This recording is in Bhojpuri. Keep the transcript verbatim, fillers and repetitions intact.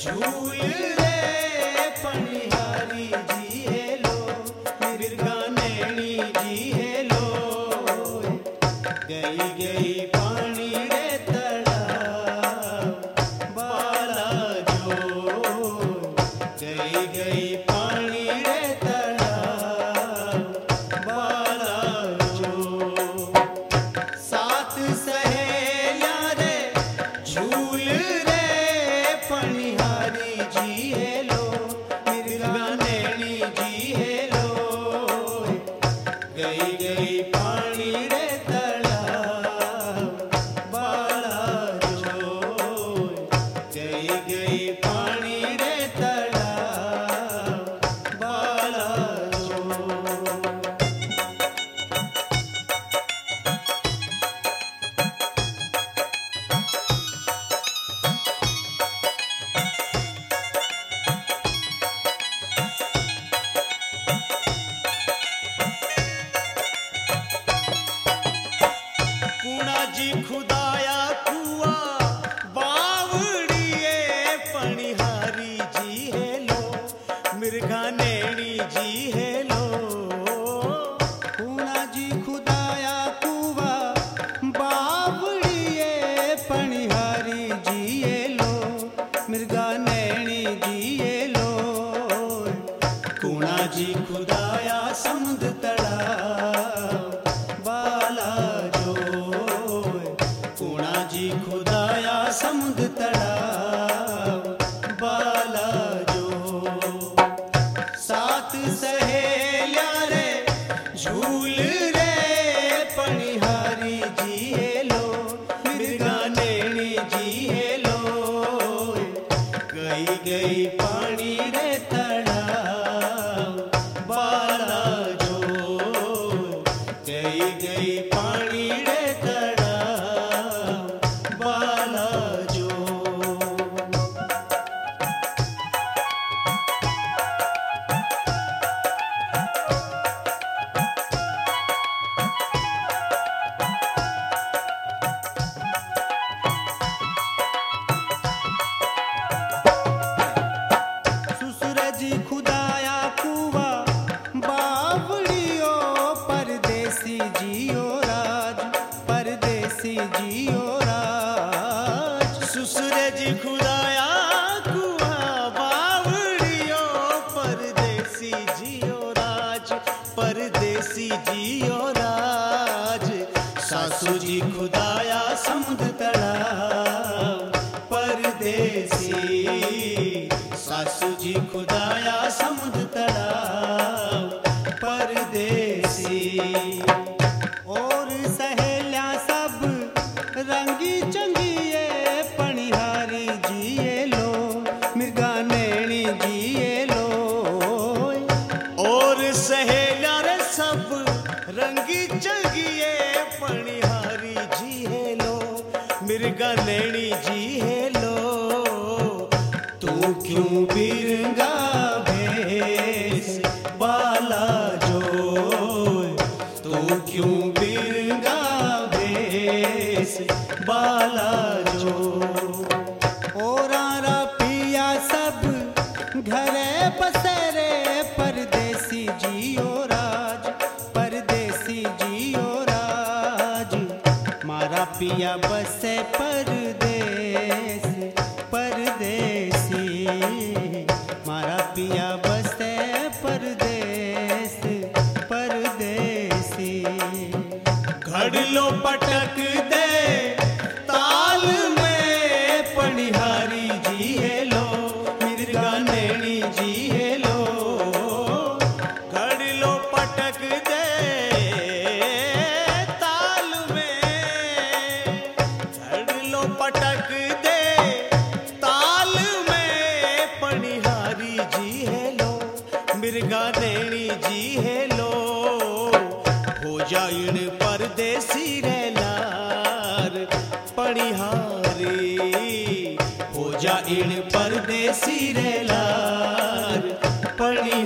झूल रे पनिहारी जी हेलो मिर्गा नैनी जी हेलो गई गई पानी रे तड़ाव बाला जो गई गई पानी रे तड़ाव बाला जो सात सहेलियां रे झूल रे पनिहारी जी हेलो मिर्गा नैनी जी हेलो गई गई पानी रे तड़ाव बाला जो गई गई पानी रे तड़ाव बाला जो कुणा जी खुदाया कुआ बावड़िए पनिहारी जी हेलो मिर्गा नैनी जी हेलो कुणा जी खुदाया कुआ बावड़िए पनिहारी जी हेलो मिर्गा नैनी जी हेलो कुणा जी खुदाया समुद्र तड़ाव बाला जो कुणा जी खुदाया समुद्र तड़ाव बाला जो सात सहेलियां रे झूल रे पनिहारी जी हेलो मिर्गा नैनी जी हेलो गई गई पानी रे तड़ाव बाला जो गई गई पानी रे तड़ाव बाला जो ससुर जी खुदाया कुआ बावड़ियो परदेसी जियो राज परदेसी जियो राज ससुर जी खुदाया कुआ बावड़ियो परदेसी जियो राज परदेसी जियो राज सासू जी खुदाया समुद्र तड़ाव परदेसी सासू जी खुदाया समुद्र तड़ाव परदेसी और सहेलियां सब रंगी चंगिए पनिहारी जी हेलो मिर्गा नैनी जी हेलो और सहेलियां रे सब रंगी चंगिए पनिहारी जी हेलो मिर्गा नैनी जी हेलो तू क्यों बिरंगा भेस बाला जो तू क्यों बिरंगा भेस बाला जो ओरारा पिया सब घरे बसेरे परदेसी जियो राज परदेसी जियो राज मारा पिया बसे परदेस परदेसी मारा पिया बसे परदेस परदेसी घड़लो पटक दे ताल में पनिहारी जी हेलो मिर्गा नैनी जी हेलो घड़लो पटक दे ताल में घड़लो पटक दे ताल में पनिहारी जी हेलो मिर्गा नैनी जी हेलो हो जाइन परदेसी रहलार पनिहारी हो जाइन परदेसी रहलार पनिहारी